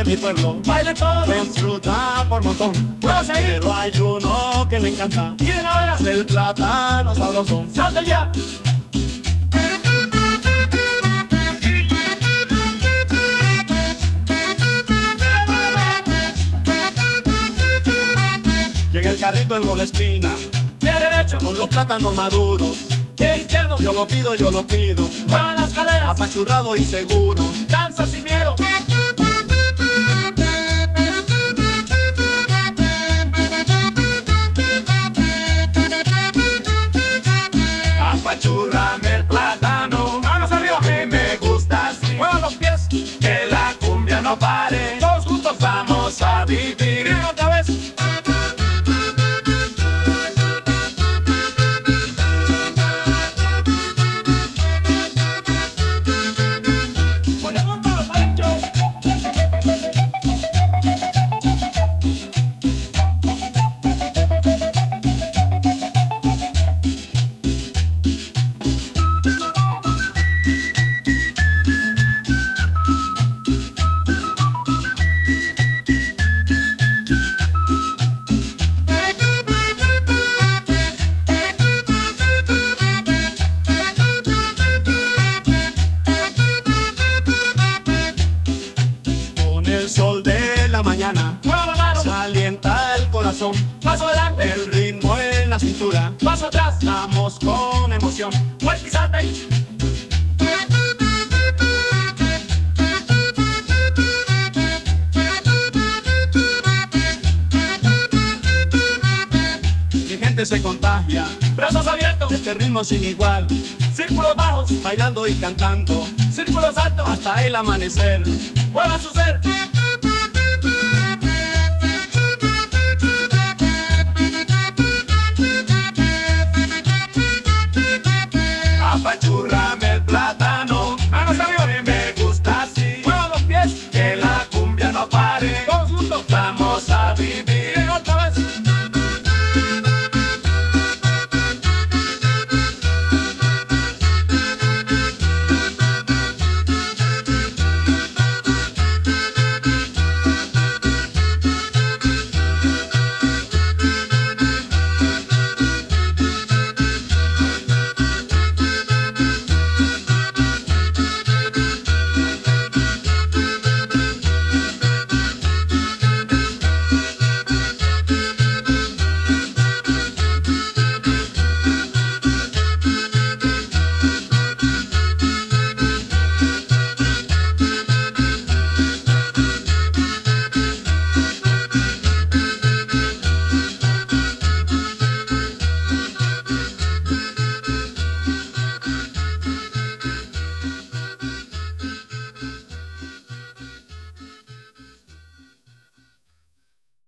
de mi pueblo. Baile todo, Disfruta por montón. puedo seguir. Pero hay uno que le encanta. ¿Quién ahora? El plátano sabroso. ¡Salte ya! Llega el carrito en Molespina Pie derecho, con los plátanos maduros. pie izquierdo, Yo lo pido, yo lo pido. muevan las caderas, Apachurrado y seguro. danza sin miedo. Apachurrame el plátano. Manos arriba, Que me gusta así. muevan los pies, Que la cumbia no pare. todos juntos, Vamos a vivir. miren otra vez. Ponemos todos adentro. Con el sol de la mañana Mueva la mano, se alienta el corazón. paso adelante, El ritmo en la cintura. paso atrás, Estamos con emoción. vuelta y salte. Mi gente se contagia. Brazos abiertos, Este ritmo sin igual. círculos bajos, Bailando y cantando círculos altos, hasta el amanecer. muevan su ser.